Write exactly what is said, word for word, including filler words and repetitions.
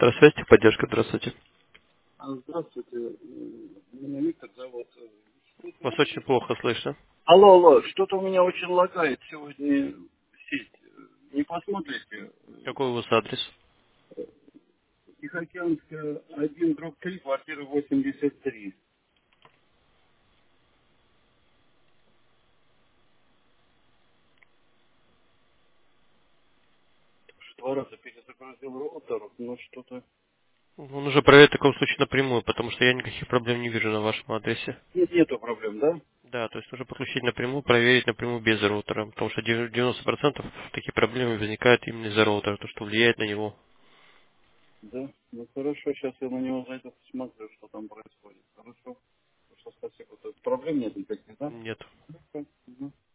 Центр связи, поддержка, здравствуйте. А, Здравствуйте, э, меня Виктор зовут. Что-то Вас у очень меня- плохо слышно. Алло, алло, что-то у меня очень лагает сегодня сеть. Не посмотрите? Какой у вас адрес? Тихоокеанская один дробь три, квартира восемьдесят три. Два раза перезагрузил роутер, но что-то... Он уже проверить в таком случае напрямую, потому что я никаких проблем не вижу на вашем адресе. Нет, нету проблем, да? Да, то есть нужно подключить напрямую, проверить напрямую без роутера, потому что девяносто процентов такие проблемы возникают именно из-за роутера, то что влияет на него. Да. Ну хорошо, сейчас я на него зайду, посмотрю, что там происходит. Хорошо. Хорошо, спасибо. То есть проблем нет никаких, да? Нет. Хорошо. Мгм.